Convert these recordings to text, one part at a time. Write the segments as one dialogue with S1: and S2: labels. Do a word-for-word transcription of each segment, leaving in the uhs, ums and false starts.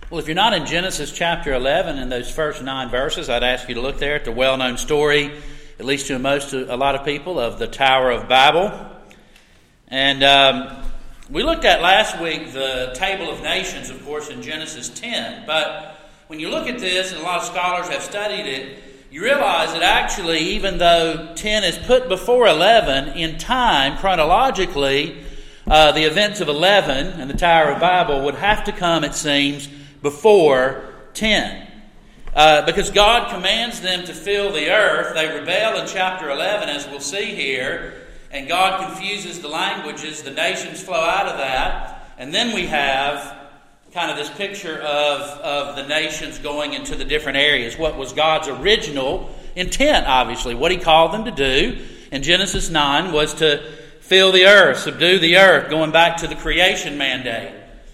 S1: Well, if you're not in Genesis chapter eleven in those first nine verses, I'd ask you to look there at the well-known story, at least to most a lot of people, of the Tower of Babel. And um, we looked at last week the Table of Nations, of course, in Genesis ten. But when you look at this, and a lot of scholars have studied it, you realize that actually, even though ten is put before eleven, in time, chronologically, uh, the events of eleven and the Tower of Babel would have to come, it seems, before ten. Uh, because God commands them to fill the earth. They rebel in chapter eleven, as we'll see here, and God confuses the languages. The nations flow out of that. And then we have kind of this picture of, of the nations going into the different areas. What was God's original intent, obviously. What He called them to do in Genesis nine was to fill the earth, subdue the earth, going back to the creation mandate.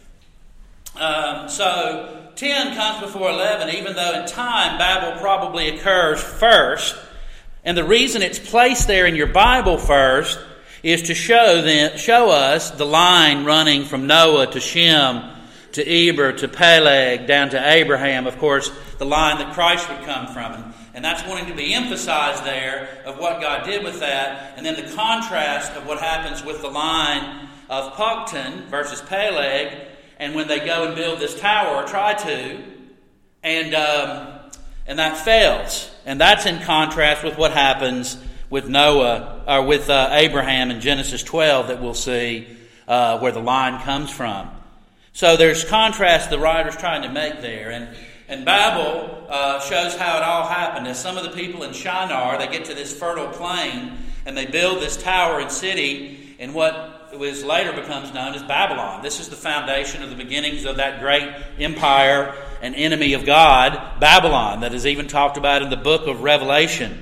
S1: Um, so ten comes before eleven, even though in time Babel probably occurs first. And the reason it's placed there in your Bible first is to show them, show us the line running from Noah to Shem to Eber to Peleg down to Abraham, of course, the line that Christ would come from. And that's wanting to be emphasized there of what God did with that. And then the contrast of what happens with the line of Poktan versus Peleg. And when they go and build this tower, or try to, and um, and that fails. And that's in contrast with what happens with Noah, or with uh, Abraham in Genesis twelve that we'll see uh, where the line comes from. So there's contrast the writer's trying to make there. And, and Babel uh, shows how it all happened. As some of the people in Shinar, they get to this fertile plain, and they build this tower and city in what was later becomes known as Babylon. This is the foundation of the beginnings of that great empire and enemy of God, Babylon, that is even talked about in the book of Revelation.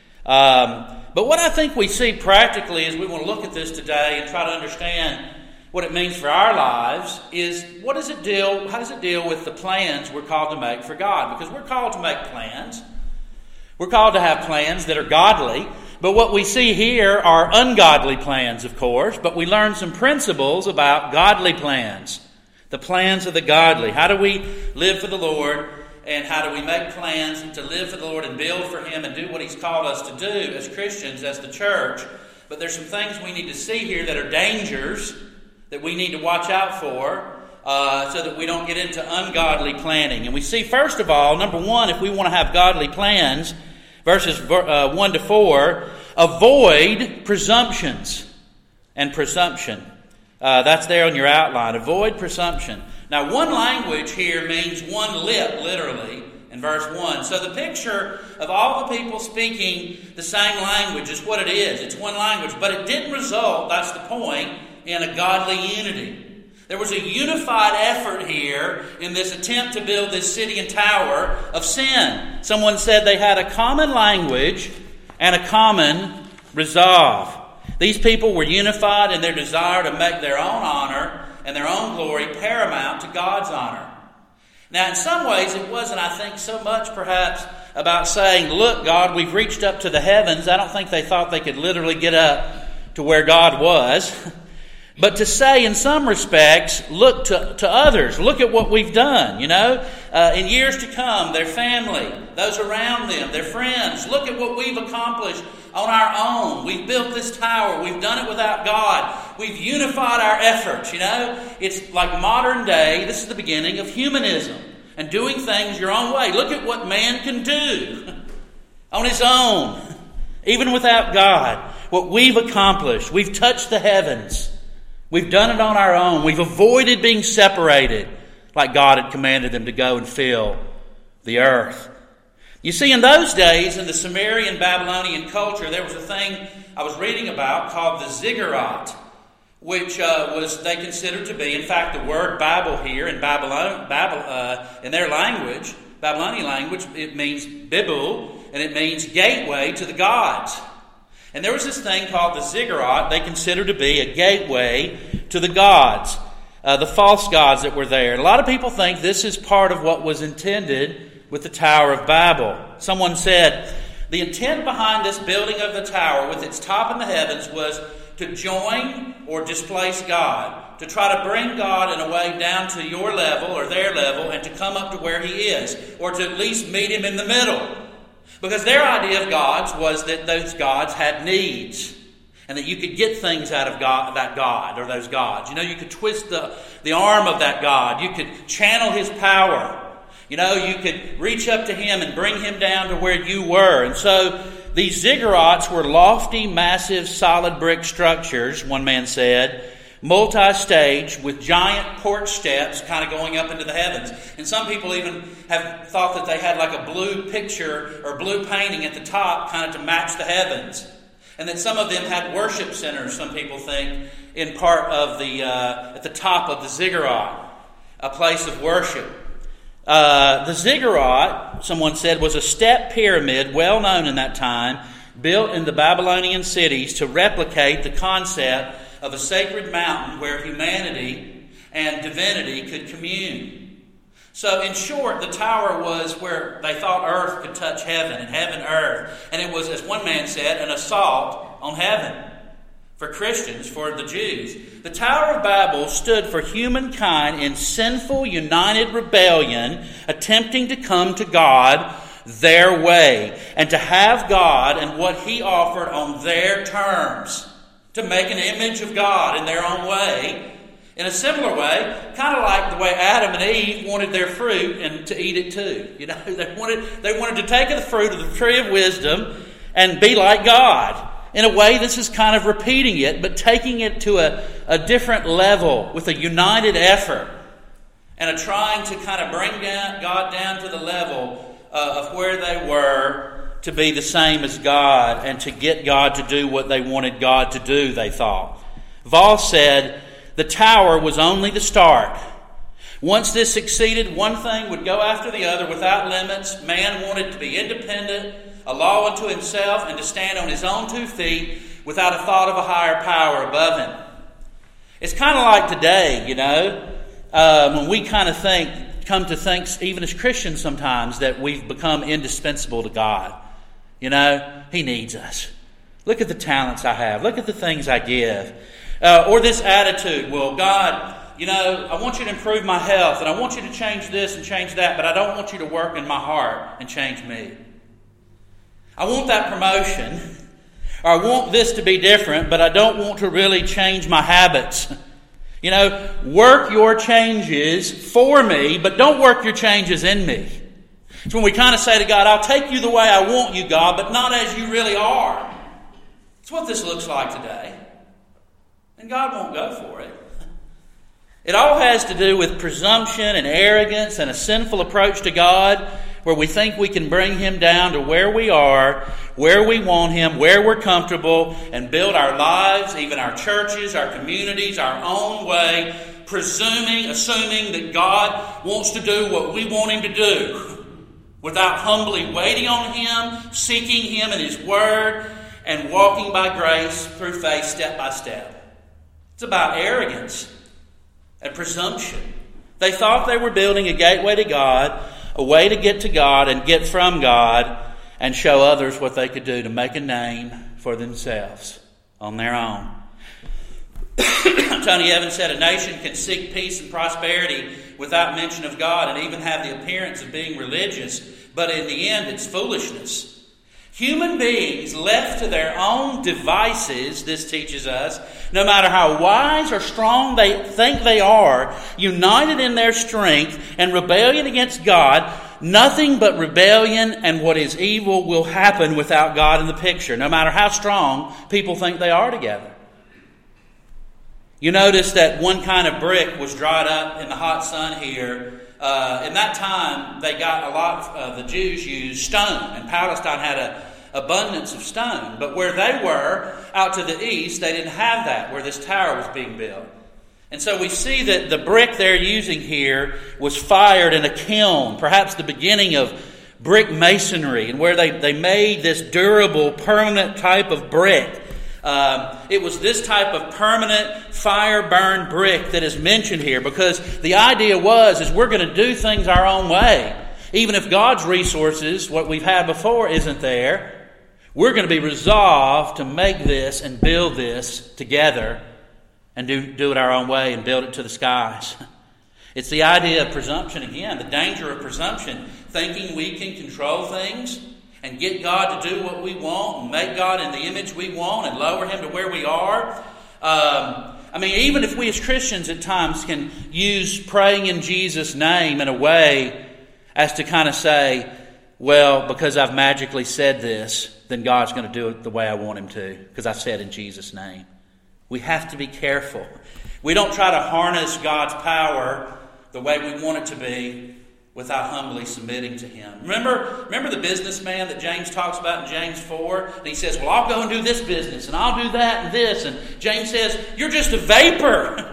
S1: Um, but what I think we see practically as we want to look at this today and try to understand what it means for our lives is what does it deal, how does it deal with the plans we're called to make for God? Because we're called to make plans. We're called to have plans that are godly. But what we see here are ungodly plans, of course. But we learn some principles about godly plans. The plans of the godly. How do we live for the Lord? And how do we make plans to live for the Lord and build for Him and do what He's called us to do as Christians, as the church? But there's some things we need to see here that are dangers that we need to watch out for uh, so that we don't get into ungodly planning. And we see, first of all, number one, if we want to have godly plans, verses uh, one to four, avoid presumptions and presumption. Uh, that's there on your outline. Avoid presumption. Now, one language here means one lip, literally, in verse one. So the picture of all the people speaking the same language is what it is. It's one language. But it didn't result, that's the point, in a godly unity. There was a unified effort here in this attempt to build this city and tower of sin. Someone said they had a common language and a common resolve. These people were unified in their desire to make their own honor and their own glory paramount to God's honor. Now, in some ways, it wasn't, I think, so much perhaps about saying, look, God, we've reached up to the heavens. I don't think they thought they could literally get up to where God was. But to say, in some respects, look to, to others. Look at what we've done, you know. Uh, in years to come, their family, those around them, their friends. Look at what we've accomplished on our own. We've built this tower. We've done it without God. We've unified our efforts, you know. It's like modern day, this is the beginning of humanism and doing things your own way. Look at what man can do on his own, even without God. What we've accomplished. We've touched the heavens. We've done it on our own. We've avoided being separated like God had commanded them to go and fill the earth. You see, in those days, in the Sumerian Babylonian culture, there was a thing I was reading about called the ziggurat, which uh, was they considered to be, in fact, the word Babel here in Babylon, Babel, uh, in their language, Babylonian language, it means Bibul, and it means gateway to the gods. And there was this thing called the ziggurat they considered to be a gateway to the gods, uh, the false gods that were there. And a lot of people think this is part of what was intended with the Tower of Babel. Someone said, the intent behind this building of the tower with its top in the heavens was to join or displace God, to try to bring God in a way down to your level or their level and to come up to where He is, or to at least meet Him in the middle. Because their idea of gods was that those gods had needs, and that you could get things out of God, that God or those gods. You know, you could twist the, the arm of that God. You could channel His power. You know, you could reach up to Him and bring Him down to where you were. And so these ziggurats were lofty, massive, solid brick structures, one man said, multi-stage with giant porch steps kind of going up into the heavens. And some people even have thought that they had like a blue picture or blue painting at the top kind of to match the heavens. And that some of them had worship centers, some people think, in part of the, uh, at the top of the ziggurat, a place of worship. Uh, the ziggurat, someone said, was a step pyramid well known in that time, built in the Babylonian cities to replicate the concept of a sacred mountain where humanity and divinity could commune. So in short, the tower was where they thought earth could touch heaven and heaven earth. And it was, as one man said, an assault on heaven for Christians, for the Jews. The Tower of Babel stood for humankind in sinful, united rebellion, attempting to come to God their way and to have God and what He offered on their terms, to make an image of God in their own way, in a similar way, kind of like the way Adam and Eve wanted their fruit and to eat it too. You know, they wanted they wanted to take the fruit of the tree of wisdom and be like God. In a way, this is kind of repeating it, but taking it to a, a different level with a united effort and a trying to kind of bring down, God down to the level uh, of where they were to be the same as God and to get God to do what they wanted God to do, they thought. Voss said, the tower was only the start. Once this succeeded, one thing would go after the other without limits. Man wanted to be independent, a law unto himself, and to stand on his own two feet without a thought of a higher power above him. It's kind of like today, you know, uh, when we kind of think, come to think, even as Christians sometimes, that we've become indispensable to God. You know, He needs us. Look at the talents I have. Look at the things I give. Uh, or this attitude, well, God, you know, I want you to improve my health, and I want you to change this and change that, but I don't want you to work in my heart and change me. I want that promotion, or I want this to be different, but I don't want to really change my habits. You know, work your changes for me, but don't work your changes in me. It's when we kind of say to God, I'll take you the way I want you, God, but not as you really are. It's what this looks like today. And God won't go for it. It all has to do with presumption and arrogance and a sinful approach to God, where we think we can bring Him down to where we are, where we want Him, where we're comfortable, and build our lives, even our churches, our communities, our own way, presuming, assuming that God wants to do what we want Him to do, without humbly waiting on Him, seeking Him in His Word, and walking by grace through faith step by step. It's about arrogance and presumption. They thought they were building a gateway to God, a way to get to God and get from God and show others what they could do to make a name for themselves on their own. Tony Evans said, a nation can seek peace and prosperity without mention of God and even have the appearance of being religious, but in the end it's foolishness. Human beings left to their own devices, this teaches us, no matter how wise or strong they think they are, united in their strength and rebellion against God, nothing but rebellion and what is evil will happen without God in the picture, no matter how strong people think they are together. You notice that one kind of brick was dried up in the hot sun here. Uh, in that time, they got a lot of uh, the Jews used stone, and Palestine had a abundance of stone. But where they were, out to the east, they didn't have that, where this tower was being built. And so we see that the brick they're using here was fired in a kiln, perhaps the beginning of brick masonry, and where they, they made this durable, permanent type of brick. Um, it was this type of permanent fire-burned brick that is mentioned here, because the idea was is we're going to do things our own way. Even if God's resources, what we've had before, isn't there, we're going to be resolved to make this and build this together and do, do it our own way and build it to the skies. It's the idea of presumption again, the danger of presumption, thinking we can control things and get God to do what we want and make God in the image we want and lower Him to where we are. Um, I mean, even if we as Christians at times can use praying in Jesus' name in a way as to kind of say, well, because I've magically said this, then God's going to do it the way I want Him to, because I said in Jesus' name. We have to be careful. We don't try to harness God's power the way we want it to be without humbly submitting to Him. Remember, remember the businessman that James talks about in James four? And he says, well, I'll go and do this business, and I'll do that and this. And James says, you're just a vapor.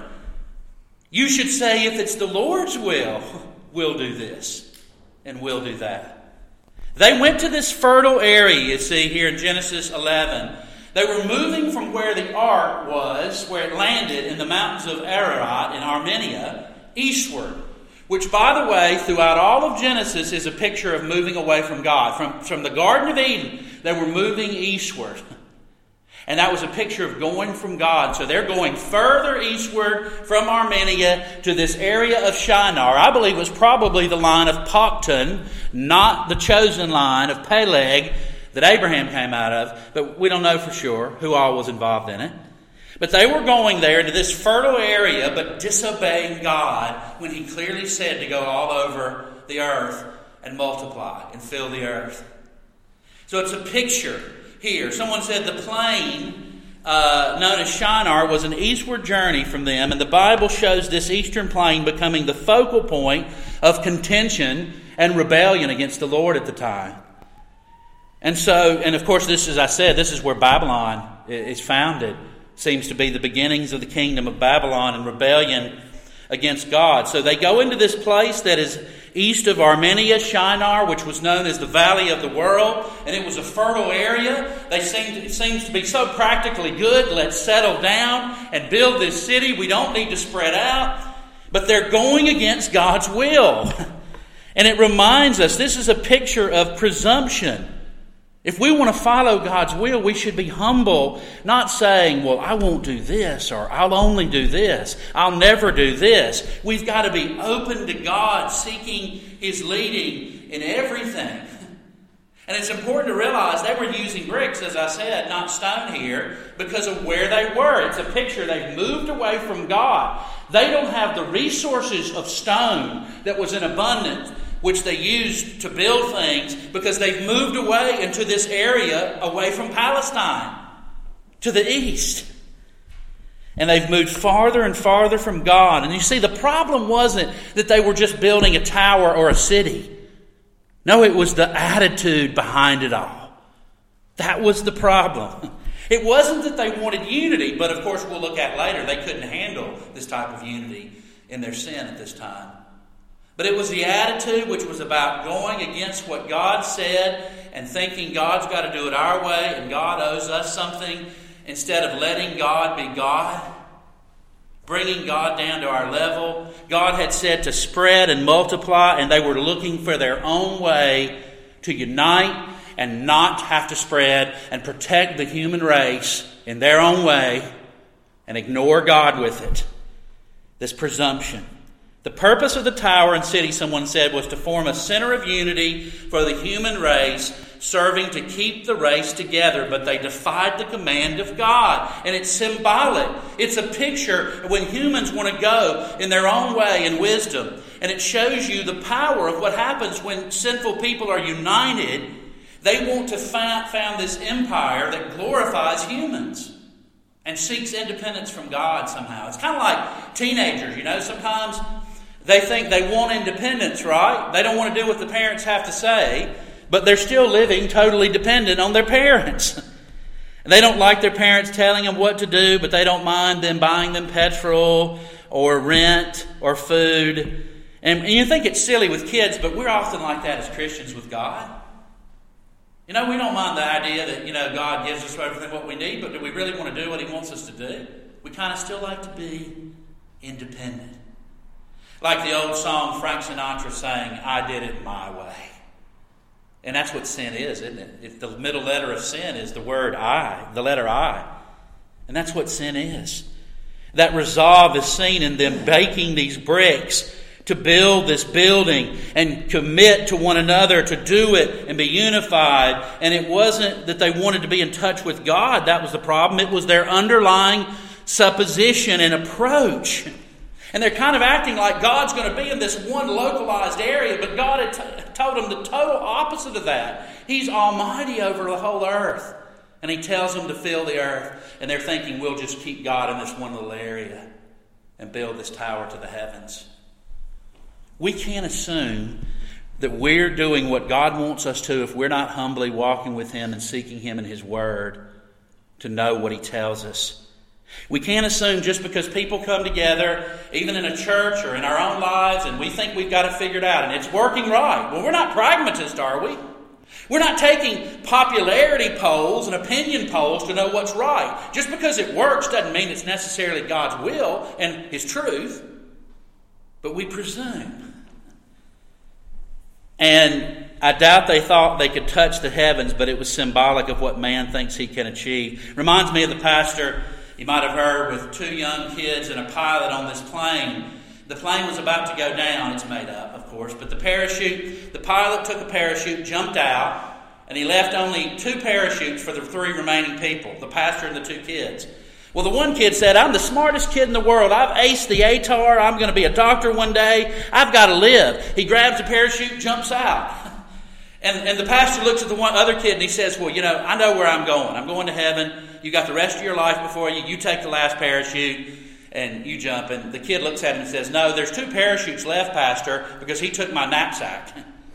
S1: You should say, if it's the Lord's will, we'll do this, and we'll do that. They went to this fertile area, you see here in Genesis eleven. They were moving from where the ark was, where it landed in the mountains of Ararat in Armenia, eastward. Which, by the way, throughout all of Genesis is a picture of moving away from God. From, from the Garden of Eden, they were moving eastward. And that was a picture of going from God. So they're going further eastward from Armenia to this area of Shinar. I believe it was probably the line of Poktan, not the chosen line of Peleg that Abraham came out of. But we don't know for sure who all was involved in it. But they were going there into this fertile area, but disobeying God when He clearly said to go all over the earth and multiply and fill the earth. So it's a picture here. Someone said the plain uh, known as Shinar was an eastward journey from them, and the Bible shows this eastern plain becoming the focal point of contention and rebellion against the Lord at the time. And so, and of course, this, as I said, this is where Babylon is founded. Seems to be the beginnings of the kingdom of Babylon and rebellion against God. So they go into this place that is east of Armenia, Shinar, which was known as the Valley of the World, and it was a fertile area. They seemed, it seems to be so practically good. Let's settle down and build this city. We don't need to spread out. But they're going against God's will. And it reminds us, this is a picture of presumption. If we want to follow God's will, we should be humble, not saying, well, I won't do this, or I'll only do this, I'll never do this. We've got to be open to God, seeking His leading in everything. And it's important to realize they were using bricks, as I said, not stone here, because of where they were. It's a picture. They've moved away from God. They don't have the resources of stone that was in abundance, which they used to build things, because they've moved away into this area away from Palestine, to the east. And they've moved farther and farther from God. And you see, the problem wasn't that they were just building a tower or a city. No, it was the attitude behind it all. That was the problem. It wasn't that they wanted unity, but of course we'll look at later, they couldn't handle this type of unity in their sin at this time. But it was the attitude which was about going against what God said and thinking God's got to do it our way and God owes us something, instead of letting God be God, bringing God down to our level. God had said to spread and multiply, and they were looking for their own way to unite and not have to spread and protect the human race in their own way and ignore God with it. This presumption. The purpose of the tower and city, someone said, was to form a center of unity for the human race, serving to keep the race together. But they defied the command of God. And it's symbolic. It's a picture of when humans want to go in their own way in wisdom. And it shows you the power of what happens when sinful people are united. They want to find, found this empire that glorifies humans and seeks independence from God somehow. It's kind of like teenagers, you know, sometimes they think they want independence, right? They don't want to do what the parents have to say, but they're still living totally dependent on their parents. They don't like their parents telling them what to do, but they don't mind them buying them petrol or rent or food. And, and you think it's silly with kids, but we're often like that as Christians with God. You know, we don't mind the idea that, you know, God gives us everything what we need, but do we really want to do what He wants us to do? We kind of still like to be independent. Like the old song Frank Sinatra sang, I did it my way. And that's what sin is, isn't it? If the middle letter of sin is the word I, the letter I. And that's what sin is. That resolve is seen in them baking these bricks to build this building and commit to one another to do it and be unified. And it wasn't that they wanted to be in touch with God. That was the problem. It was their underlying supposition and approach. And they're kind of acting like God's going to be in this one localized area, but God had t- told them the total opposite of that. He's almighty over the whole earth. And He tells them to fill the earth. And they're thinking, we'll just keep God in this one little area and build this tower to the heavens. We can't assume that we're doing what God wants us to if we're not humbly walking with Him and seeking Him in His Word to know what He tells us. We can't assume just because people come together, even in a church or in our own lives, and we think we've got it figured out and it's working right. Well, we're not pragmatists, are we? We're not taking popularity polls and opinion polls to know what's right. Just because it works doesn't mean it's necessarily God's will and His truth. But we presume. And I doubt they thought they could touch the heavens, but it was symbolic of what man thinks he can achieve. Reminds me of the pastor you might have heard with two young kids and a pilot on this plane. The plane was about to go down. It's made up, of course. But the parachute, the pilot took a parachute, jumped out, and he left only two parachutes for the three remaining people, the pastor and the two kids. Well, the one kid said, I'm the smartest kid in the world. I've aced the A T A R. I'm going to be a doctor one day. I've got to live. He grabs the parachute, jumps out. And, and the pastor looks at the one other kid and he says, well, you know, I know where I'm going. I'm going to heaven. You got the rest of your life before you. You take the last parachute and you jump. And the kid looks at him and says, no, there's two parachutes left, Pastor, because he took my knapsack.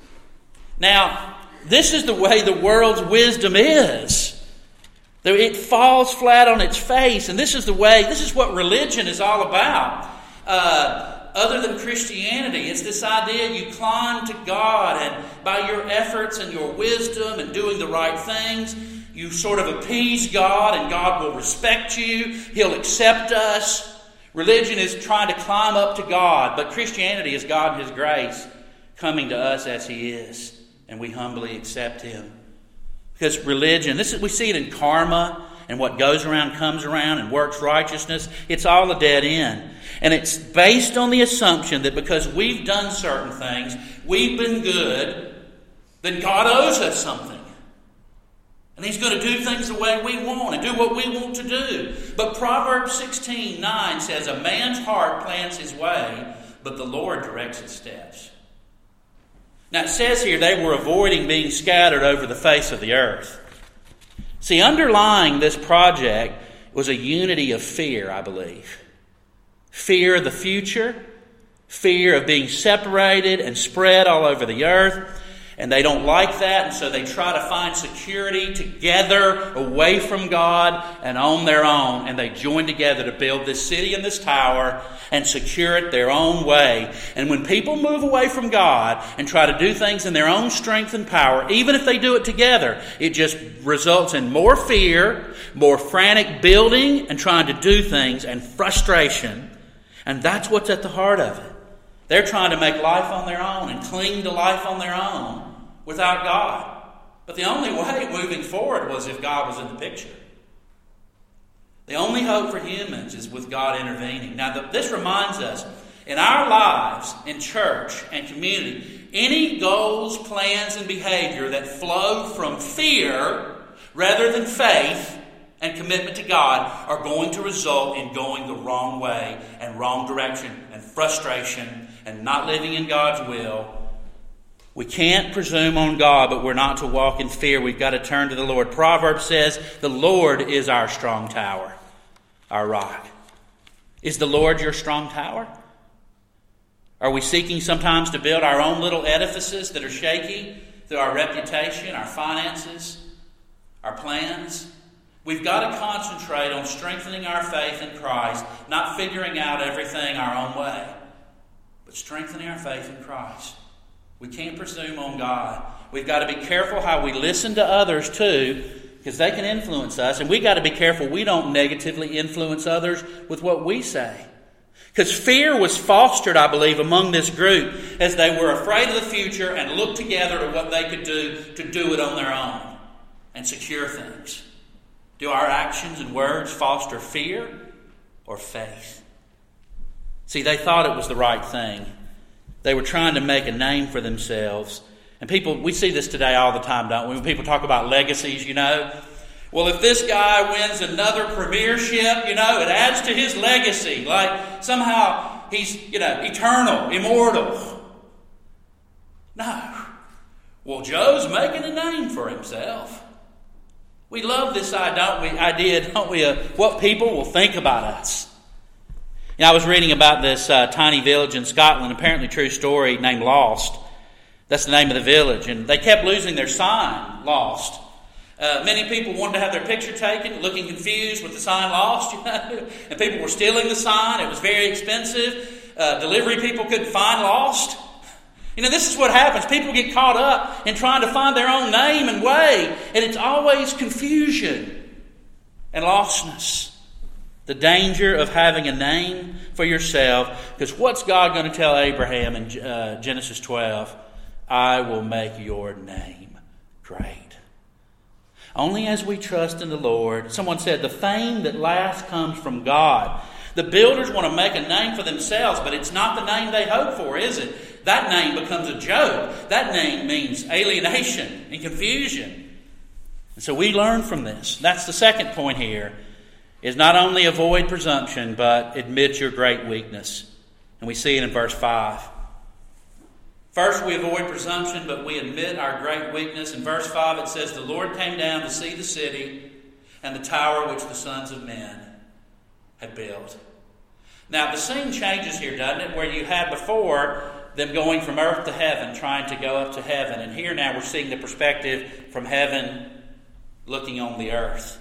S1: Now, this is the way the world's wisdom is. It falls flat on its face, and this is the way, this is what religion is all about. Uh, other than Christianity, it's this idea you climb to God, and by your efforts and your wisdom and doing the right things, you sort of appease God, and God will respect you. He'll accept us. Religion is trying to climb up to God, but Christianity is God in His grace coming to us as He is, and we humbly accept Him. Because religion, this is, we see it in karma, and what goes around comes around, and works righteousness. It's all a dead end. And it's based on the assumption that because we've done certain things, we've been good, then God owes us something. And He's going to do things the way we want and do what we want to do. But Proverbs sixteen nine says, a man's heart plans his way, but the Lord directs his steps. Now it says here they were avoiding being scattered over the face of the earth. See, underlying this project was a unity of fear, I believe. Fear of the future, fear of being separated and spread all over the earth. And they don't like that, and so they try to find security together, away from God, and on their own. And they join together to build this city and this tower and secure it their own way. And when people move away from God and try to do things in their own strength and power, even if they do it together, it just results in more fear, more frantic building and trying to do things, and frustration. And that's what's at the heart of it. They're trying to make life on their own and cling to life on their own without God. But the only way moving forward was if God was in the picture. The only hope for humans is with God intervening. Now, the, this reminds us, in our lives, in church and community, any goals, plans, and behavior that flow from fear rather than faith and commitment to God are going to result in going the wrong way and wrong direction and frustration and not living in God's will. We can't presume on God, but we're not to walk in fear. We've got to turn to the Lord. Proverbs says, the Lord is our strong tower, our rock. Is the Lord your strong tower? Are we seeking sometimes to build our own little edifices that are shaky through our reputation, our finances, our plans? We've got to concentrate on strengthening our faith in Christ, not figuring out everything our own way, but strengthening our faith in Christ. We can't presume on God. We've got to be careful how we listen to others too, because they can influence us, and we've got to be careful we don't negatively influence others with what we say. Because fear was fostered, I believe, among this group as they were afraid of the future and looked together to what they could do to do it on their own and secure things. Do our actions and words foster fear? or faith. See, they thought it was the right thing. They were trying to make a name for themselves. And people, we see this today all the time, don't we? When people talk about legacies, you know. Well, if this guy wins another premiership, you know, it adds to his legacy. Like somehow he's, you know, eternal, immortal. No. Well, Joe's making a name for himself. We love this idea, don't we, idea, don't we, of what people will think about us. You know, I was reading about this uh, tiny village in Scotland, apparently true story, named Lost. That's the name of the village. And they kept losing their sign, Lost. Uh, many people wanted to have their picture taken, looking confused with the sign Lost, you know. And people were stealing the sign. It was very expensive. Uh, delivery people couldn't find Lost. You know, this is what happens. People get caught up in trying to find their own name and way. And it's always confusion and lostness. The danger of having a name for yourself. Because what's God going to tell Abraham in uh, Genesis twelve? I will make your name great. Only as we trust in the Lord. Someone said the fame that lasts comes from God. The builders want to make a name for themselves, but it's not the name they hope for, is it? That name becomes a joke. That name means alienation and confusion. And so we learn from this. That's the second point here, is not only avoid presumption, but admit your great weakness. And we see it in verse five. First, we avoid presumption, but we admit our great weakness. In verse five, it says, the Lord came down to see the city and the tower which the sons of men had built. Now, the scene changes here, doesn't it? Where you had before them going from earth to heaven, trying to go up to heaven. And here now we're seeing the perspective from heaven looking on the earth.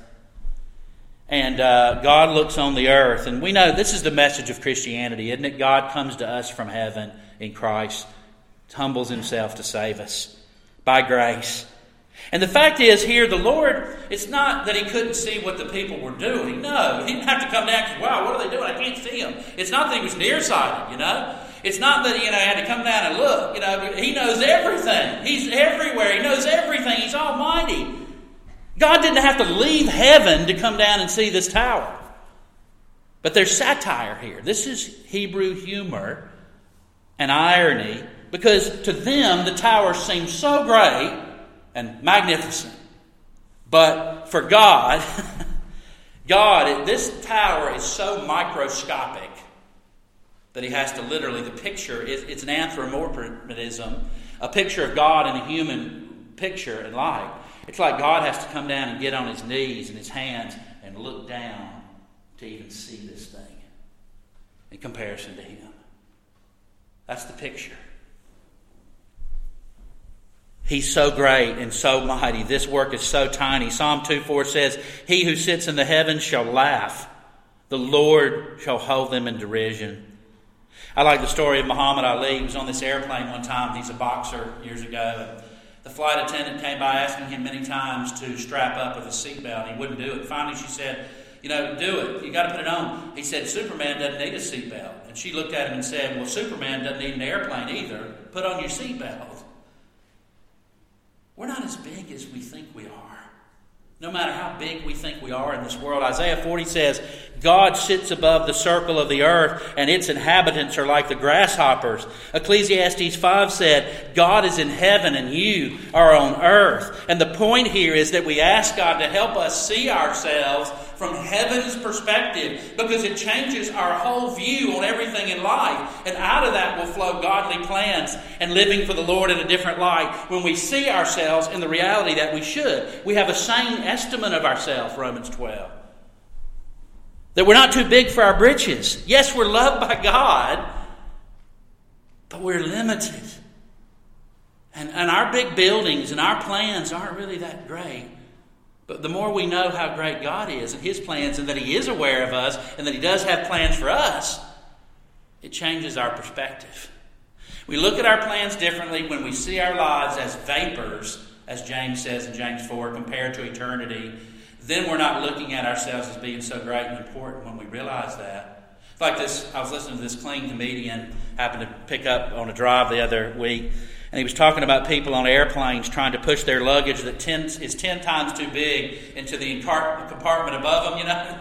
S1: And uh, God looks on the earth. And we know this is the message of Christianity, isn't it? God comes to us from heaven in Christ, humbles himself to save us by grace. And the fact is here, the Lord, it's not that he couldn't see what the people were doing. No, he didn't have to come down and say, wow, what are they doing? I can't see them. It's not that he was nearsighted, you know. It's not that he you know, had to come down and look. You know, he knows everything. He's everywhere. He knows everything. He's almighty. God didn't have to leave heaven to come down and see this tower. But there's satire here. This is Hebrew humor and irony, because to them the tower seems so great and magnificent. But for God, God, this tower is so microscopic that he has to literally, the picture, is it's an anthropomorphism, a picture of God in a human picture and light. It's like God has to come down and get on his knees and his hands and look down to even see this thing in comparison to him. That's the picture. He's so great and so mighty. This work is so tiny. Psalm two four says, he who sits in the heavens shall laugh. The Lord shall hold them in derision. I like the story of Muhammad Ali. He was on this airplane one time. He's a boxer years ago. The flight attendant came by asking him many times to strap up with a seatbelt. He wouldn't do it. Finally, she said, you know, do it. You got to put it on. He said, Superman doesn't need a seatbelt. And she looked at him and said, well, Superman doesn't need an airplane either. Put on your seatbelt. We're not as big as we think we are. No matter how big we think we are in this world. Isaiah forty says, God sits above the circle of the earth, and its inhabitants are like the grasshoppers. Ecclesiastes five said, God is in heaven and you are on earth. And the point here is that we ask God to help us see ourselves from heaven's perspective, because it changes our whole view on everything in life. And out of that will flow godly plans and living for the Lord in a different light when we see ourselves in the reality that we should. We have a sane estimate of ourselves, Romans twelve. That we're not too big for our britches. Yes, we're loved by God, but we're limited. And, and our big buildings and our plans aren't really that great. But the more we know how great God is and his plans, and that he is aware of us and that he does have plans for us, it changes our perspective. We look at our plans differently when we see our lives as vapors, as James says in James four, compared to eternity. Then we're not looking at ourselves as being so great and important when we realize that. It's like this, I was listening to this clean comedian, happened to pick up on a drive the other week, and he was talking about people on airplanes trying to push their luggage that ten, is ten times too big into the compartment above them, you know. Like, oh, I gotta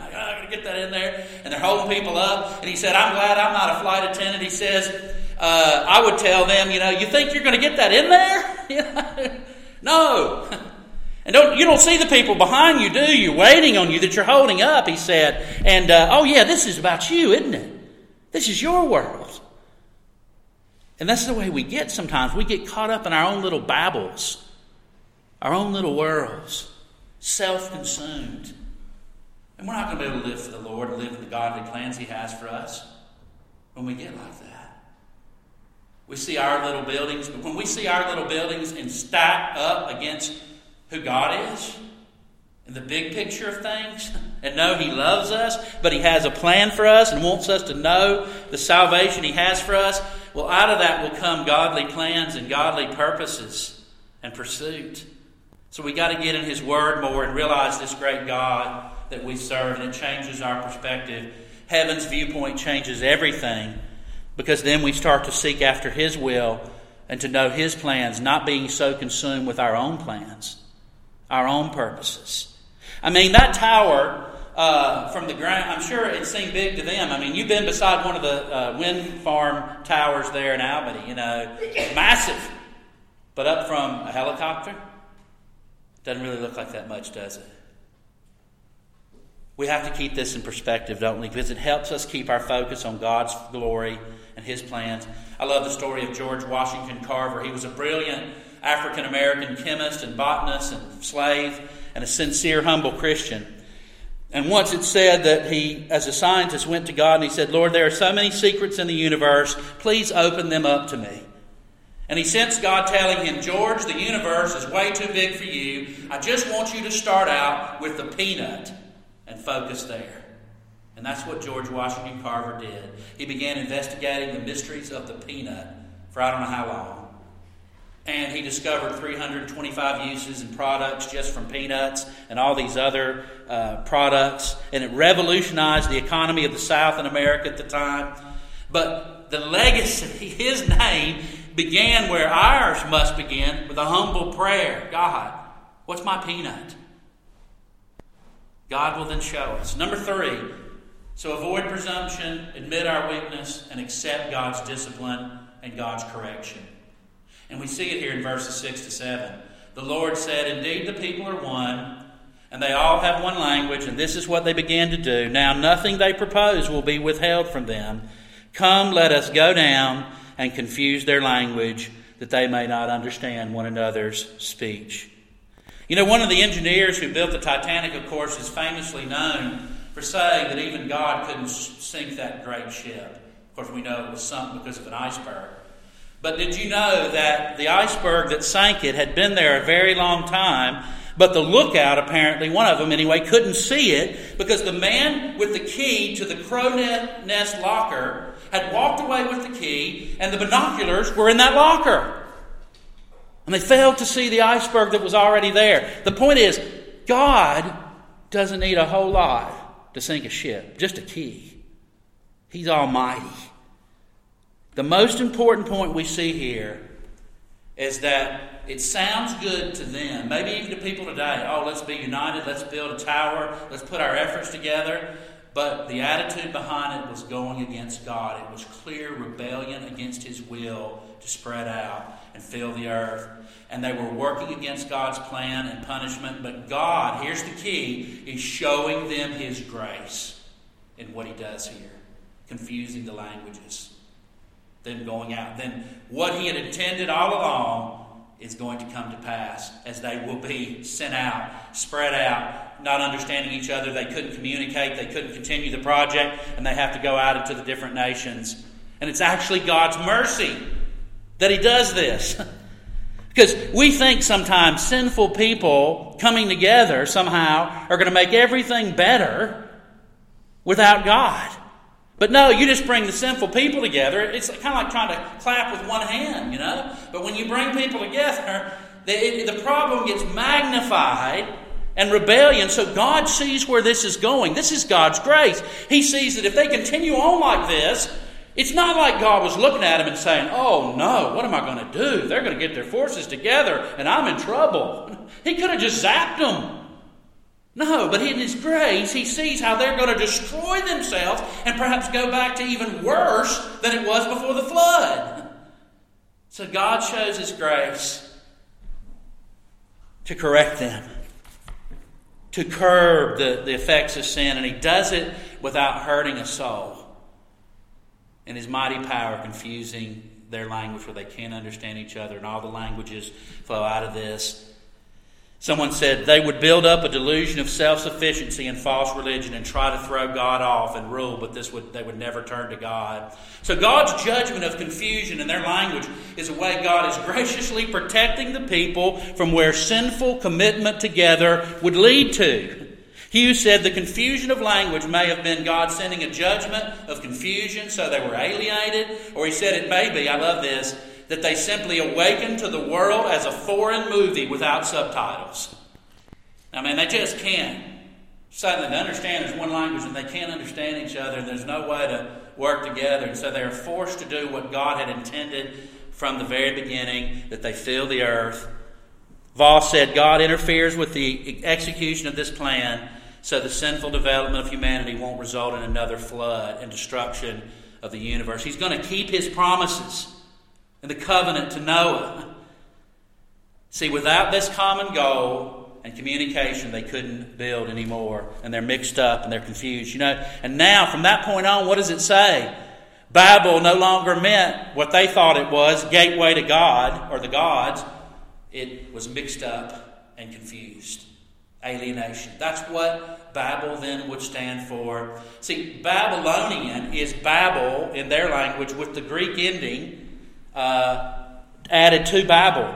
S1: to get that in there. And they're holding people up. And he said, I'm glad I'm not a flight attendant. He says, uh, I would tell them, you know, you think you're going to get that in there? No. And don't, you don't see the people behind you, do you? Waiting on you that you're holding up, he said. And, uh, oh yeah, this is about you, isn't it? This is your world. And that's the way we get sometimes. We get caught up in our own little babbles, our own little worlds, self-consumed. And we're not going to be able to live for the Lord and live in the godly plans he has for us when we get like that. We see our little buildings, but when we see our little buildings and stack up against who God is and the big picture of things, and know he loves us, but he has a plan for us and wants us to know the salvation he has for us, well, out of that will come godly plans and godly purposes and pursuit. So we got to get in his word more and realize this great God that we serve, and it changes our perspective. Heaven's viewpoint changes everything, because then we start to seek after his will and to know his plans, not being so consumed with our own plans, our own purposes. I mean, that tower uh, from the ground, I'm sure it seemed big to them. I mean, you've been beside one of the uh, wind farm towers there in Albany, you know, massive. But up from a helicopter, doesn't really look like that much, does it? We have to keep this in perspective, don't we? Because it helps us keep our focus on God's glory and his plans. I love the story of George Washington Carver. He was a brilliant African-American chemist and botanist and slave and a sincere, humble Christian. And once it said that he, as a scientist, went to God and he said, Lord, there are so many secrets in the universe. Please open them up to me. And he sensed God telling him, George, the universe is way too big for you. I just want you to start out with the peanut and focus there. And that's what George Washington Carver did. He began investigating the mysteries of the peanut for I don't know how long. And he discovered three hundred twenty-five uses and products just from peanuts and all these other uh, products. And it revolutionized the economy of the South in America at the time. But the legacy, his name, began where ours must begin, with a humble prayer. God, what's my peanut? God will then show us. Number three, so avoid presumption, admit our weakness, and accept God's discipline and God's correction. And we see it here in verses six to seven. The Lord said, indeed the people are one, and they all have one language, and this is what they began to do. Now nothing they propose will be withheld from them. Come, let us go down and confuse their language, that they may not understand one another's speech. You know, one of the engineers who built the Titanic, of course, is famously known for saying that even God couldn't sink that great ship. Of course, we know it was sunk because of an iceberg. But did you know that the iceberg that sank it had been there a very long time, but the lookout, apparently, one of them anyway, couldn't see it because the man with the key to the crow nest locker had walked away with the key, and the binoculars were in that locker. And they failed to see the iceberg that was already there. The point is, God doesn't need a whole lot to sink a ship, just a key. He's almighty. The most important point we see here is that it sounds good to them, maybe even to people today. Oh, let's be united, let's build a tower, let's put our efforts together. But the attitude behind it was going against God. It was clear rebellion against his will to spread out and fill the earth. And they were working against God's plan and punishment. But God, here's the key, is showing them his grace in what he does here. Confusing the languages. Then going out. Then what he had intended all along is going to come to pass as they will be sent out, spread out, not understanding each other. They couldn't communicate. They couldn't continue the project, and they have to go out into the different nations. And it's actually God's mercy that he does this. Because we think sometimes sinful people coming together somehow are going to make everything better without God. But no, you just bring the sinful people together. It's kind of like trying to clap with one hand, you know. But when you bring people together, the, the problem gets magnified and rebellion. So God sees where this is going. This is God's grace. He sees that if they continue on like this, it's not like God was looking at them and saying, oh no, what am I going to do? They're going to get their forces together and I'm in trouble. He could have just zapped them. No, but in His grace, He sees how they're going to destroy themselves and perhaps go back to even worse than it was before the flood. So God shows His grace to correct them, to curb the, the effects of sin, and He does it without hurting a soul. In His mighty power, confusing their language where they can't understand each other, and all the languages flow out of this. Someone said they would build up a delusion of self-sufficiency and false religion and try to throw God off and rule, but this would they would never turn to God. So God's judgment of confusion in their language is a way God is graciously protecting the people from where sinful commitment together would lead to. Hughes said the confusion of language may have been God sending a judgment of confusion so they were alienated, or he said it may be, I love this, that they simply awakened to the world as a foreign movie without subtitles. I mean, they just can't suddenly understand there's one language and they can't understand each other and there's no way to work together. And so they are forced to do what God had intended from the very beginning, that they fill the earth. Voss said God interferes with the execution of this plan so the sinful development of humanity won't result in another flood and destruction of the universe. He's going to keep His promises and the covenant to Noah. See, without this common goal and communication, they couldn't build anymore. And they're mixed up and they're confused. You know, and now from that point on, what does it say? Babel no longer meant what they thought it was, gateway to God or the gods. It was mixed up and confused. Alienation. That's what Babel then would stand for. See, Babylonian is Babel in their language with the Greek ending Uh, added to Babel.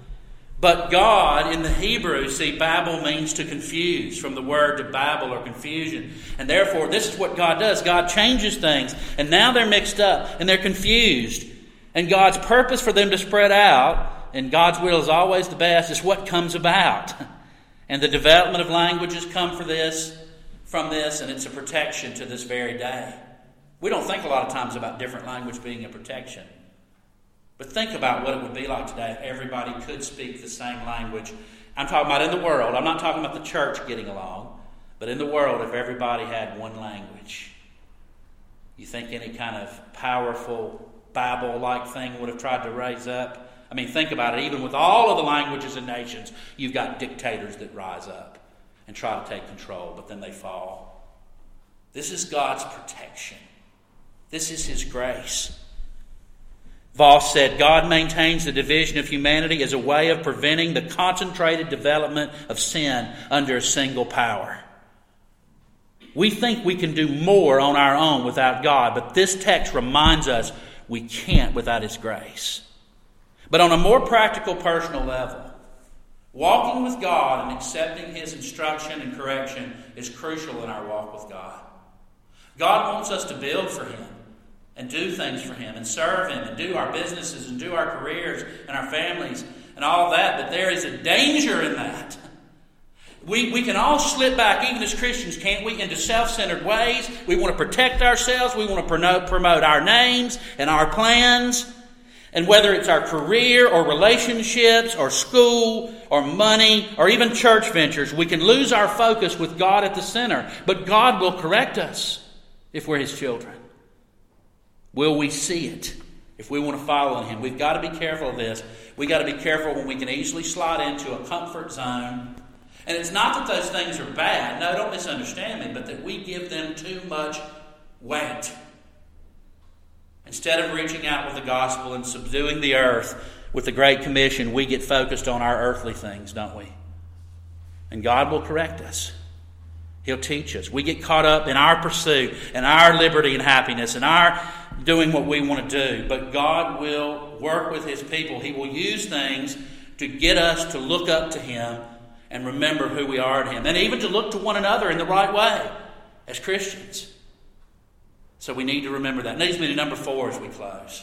S1: But God in the Hebrew, see, Babel means to confuse, from the word to babble or confusion. And therefore, this is what God does. God changes things. And now they're mixed up and they're confused. And God's purpose for them to spread out, and God's will is always the best, is what comes about. And the development of languages come for this, from this, and it's a protection to this very day. We don't think a lot of times about different language being a protection. But think about what it would be like today if everybody could speak the same language. I'm talking about in the world. I'm not talking about the church getting along. But in the world, if everybody had one language, you think any kind of powerful Bible-like thing would have tried to raise up? I mean, think about it. Even with all of the languages and nations, you've got dictators that rise up and try to take control, but then they fall. This is God's protection. This is His grace. Voss said, God maintains the division of humanity as a way of preventing the concentrated development of sin under a single power. We think we can do more on our own without God, but this text reminds us we can't without His grace. But on a more practical, personal level, walking with God and accepting His instruction and correction is crucial in our walk with God. God wants us to build for Him and do things for Him and serve Him and do our businesses and do our careers and our families and all that. But there is a danger in that. We, we can all slip back, even as Christians, can't we, into self-centered ways. We want to protect ourselves. We want to promote, promote our names and our plans. And whether it's our career or relationships or school or money or even church ventures, we can lose our focus with God at the center. But God will correct us if we're His children. Will we see it if we want to follow Him? We've got to be careful of this. We've got to be careful when we can easily slide into a comfort zone. And it's not that those things are bad. No, don't misunderstand me. But that we give them too much weight. Instead of reaching out with the gospel and subduing the earth with the Great Commission, we get focused on our earthly things, don't we? And God will correct us. He'll teach us. We get caught up in our pursuit and our liberty and happiness and our doing what we want to do. But God will work with His people. He will use things to get us to look up to Him and remember who we are in Him. And even to look to one another in the right way as Christians. So we need to remember that. It leads me to number four as we close.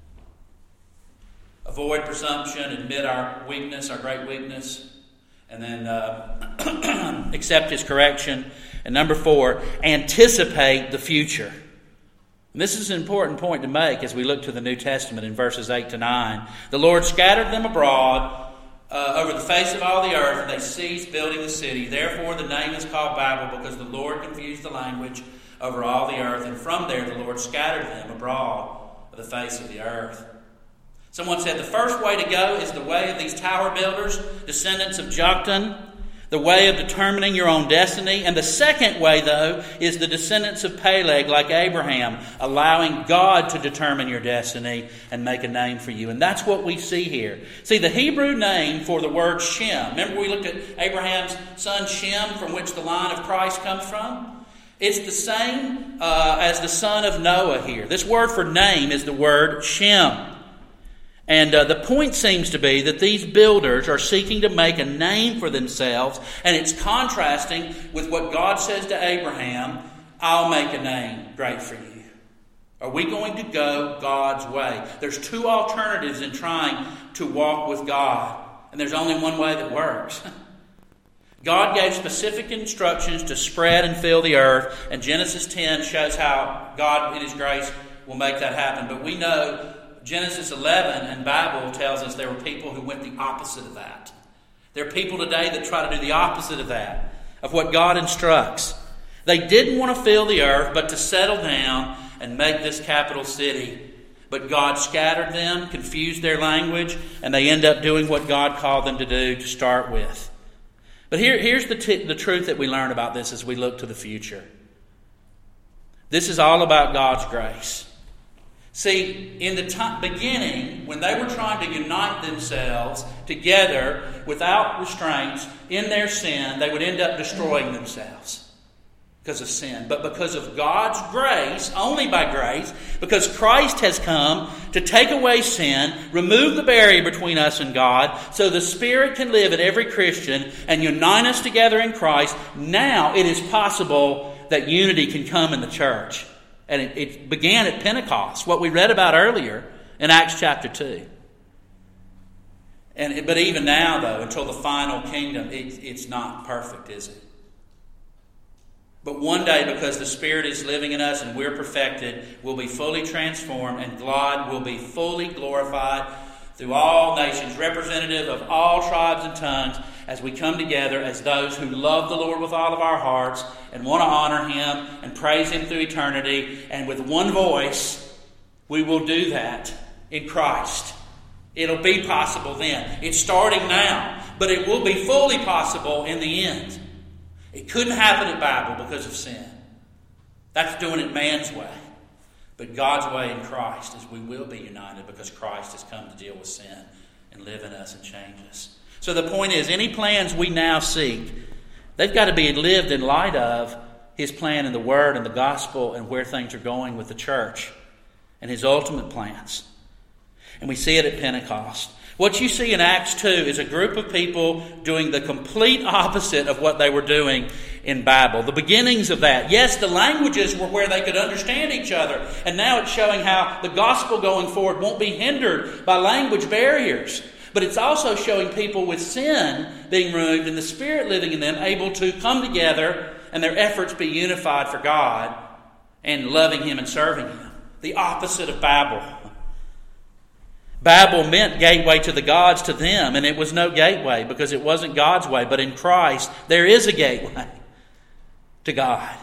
S1: Avoid presumption, admit our weakness, our great weakness, and then uh, accept His correction. And number four, anticipate the future. And this is an important point to make as we look to the New Testament in verses eight to nine. The Lord scattered them abroad uh, over the face of all the earth, and they ceased building the city. Therefore the name is called Babel, because the Lord confused the language over all the earth, and from there the Lord scattered them abroad of the face of the earth. Someone said the first way to go is the way of these tower builders, descendants of Joktan, the way of determining your own destiny. And the second way, though, is the descendants of Peleg, like Abraham, allowing God to determine your destiny and make a name for you. And that's what we see here. See, the Hebrew name for the word Shem, remember we looked at Abraham's son Shem, from which the line of Christ comes from? It's the same uh, as the son of Noah here. This word for name is the word Shem. And uh, the point seems to be that these builders are seeking to make a name for themselves, and it's contrasting with what God says to Abraham, I'll make a name great for you. Are we going to go God's way? There's two alternatives in trying to walk with God, and there's only one way that works. God gave specific instructions to spread and fill the earth, and Genesis ten shows how God in His grace will make that happen. But we know Genesis eleven and Bible tells us there were people who went the opposite of that. There are people today that try to do the opposite of that, of what God instructs. They didn't want to fill the earth, but to settle down and make this capital city. But God scattered them, confused their language, and they end up doing what God called them to do to start with. But here, here's the, t- the truth that we learn about this as we look to the future. This is all about God's grace. See, in the t- beginning, when they were trying to unite themselves together without restraints in their sin, they would end up destroying themselves because of sin. But because of God's grace, only by grace, because Christ has come to take away sin, remove the barrier between us and God, so the Spirit can live in every Christian and unite us together in Christ, now it is possible that unity can come in the church. And it, it began at Pentecost, what we read about earlier in Acts chapter two. And but even now, though, until the final kingdom, it, it's not perfect, is it? But one day, because the Spirit is living in us and we're perfected, we'll be fully transformed, and God will be fully glorified through all nations, representative of all tribes and tongues, as we come together as those who love the Lord with all of our hearts and want to honor Him and praise Him through eternity. And with one voice, we will do that in Christ. It'll be possible then. It's starting now, but it will be fully possible in the end. It couldn't happen at Babel because of sin. That's doing it man's way. But God's way in Christ is we will be united because Christ has come to deal with sin and live in us and change us. So the point is, any plans we now seek, they've got to be lived in light of His plan in the Word and the Gospel and where things are going with the church and His ultimate plans. And we see it at Pentecost. What you see in Acts two is a group of people doing the complete opposite of what they were doing in Babel. The beginnings of that. Yes, the languages were where they could understand each other. And now it's showing how the gospel going forward won't be hindered by language barriers. But it's also showing people with sin being removed and the Spirit living in them able to come together and their efforts be unified for God and loving Him and serving Him. The opposite of Babel. Babel meant gateway to the gods to them, and it was no gateway because it wasn't God's way. But in Christ, there is a gateway to God.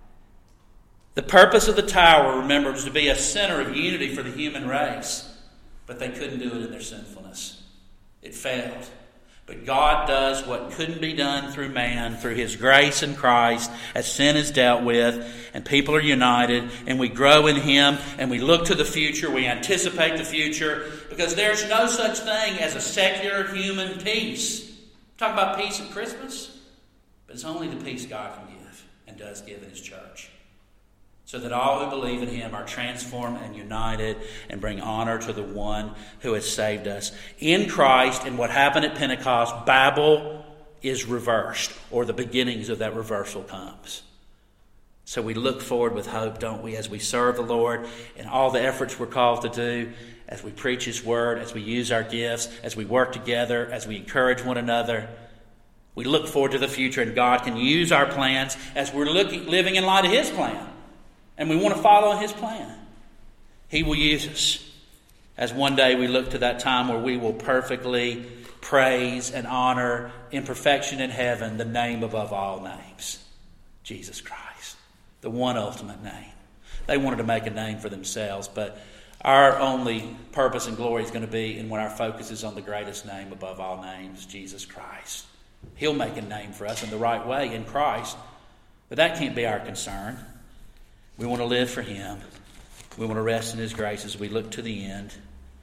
S1: The purpose of the tower, remember, was to be a center of unity for the human race. But they couldn't do it in their sinfulness. It failed. But God does what couldn't be done through man, through His grace in Christ, as sin is dealt with, and people are united, and we grow in Him, and we look to the future, we anticipate the future, because there's no such thing as a secular human peace. We talk about peace at Christmas, but it's only the peace God can give, and does give in His church. So that all who believe in Him are transformed and united and bring honor to the one who has saved us. In Christ, and what happened at Pentecost, Babel is reversed, or the beginnings of that reversal comes. So we look forward with hope, don't we, as we serve the Lord and all the efforts we're called to do, as we preach His Word, as we use our gifts, as we work together, as we encourage one another. We look forward to the future, and God can use our plans as we're looking, living in light of His plan. And we want to follow His plan. He will use us as one day we look to that time where we will perfectly praise and honor in perfection in heaven the name above all names, Jesus Christ, the one ultimate name. They wanted to make a name for themselves, but our only purpose and glory is going to be in when our focus is on the greatest name above all names, Jesus Christ. He'll make a name for us in the right way in Christ, but that can't be our concern. We want to live for Him. We want to rest in His grace as we look to the end.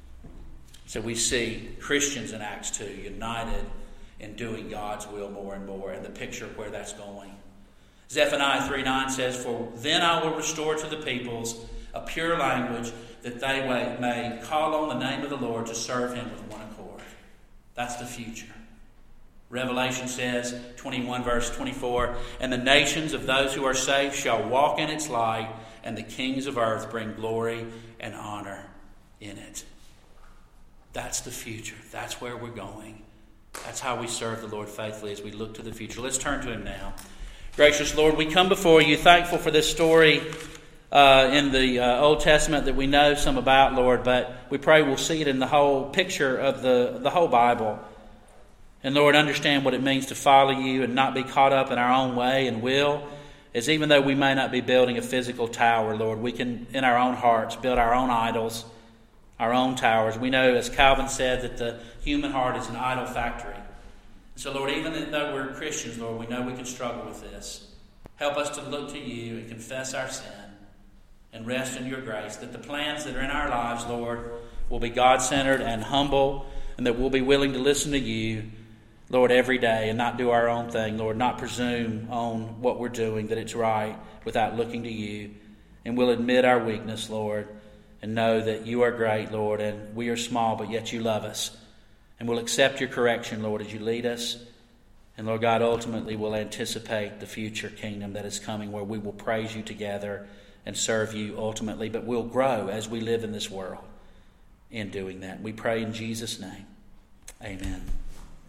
S1: So we see Christians in Acts two united in doing God's will more and more, and the picture of where that's going. Zephaniah three nine says, "For then I will restore to the peoples a pure language, that they may call on the name of the Lord to serve Him with one accord." That's the future. Revelation says, twenty-one verse twenty-four, "And the nations of those who are saved shall walk in its light, and the kings of earth bring glory and honor in it." That's the future. That's where we're going. That's how we serve the Lord faithfully as we look to the future. Let's turn to Him now. Gracious Lord, we come before You thankful for this story uh, in the uh, Old Testament that we know some about, Lord, but we pray we'll see it in the whole picture of the, the whole Bible. And Lord, understand what it means to follow You and not be caught up in our own way and will. As even though we may not be building a physical tower, Lord, we can, in our own hearts, build our own idols, our own towers. We know, as Calvin said, that the human heart is an idol factory. So, Lord, even though we're Christians, Lord, we know we can struggle with this. Help us to look to You and confess our sin and rest in Your grace, that the plans that are in our lives, Lord, will be God-centered and humble, and that we'll be willing to listen to You, Lord, every day and not do our own thing, Lord, not presume on what we're doing, that it's right without looking to You. And we'll admit our weakness, Lord, and know that You are great, Lord, and we are small, but yet You love us. And we'll accept Your correction, Lord, as You lead us. And Lord God, ultimately we'll anticipate the future kingdom that is coming, where we will praise You together and serve You ultimately, but we'll grow as we live in this world in doing that. We pray in Jesus' name. Amen.